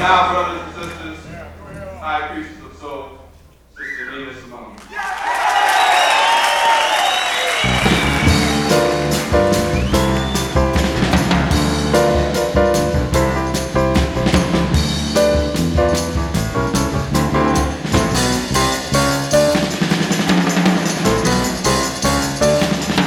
now, brothers and sisters, high priestess of soul, Sister Nina Simone.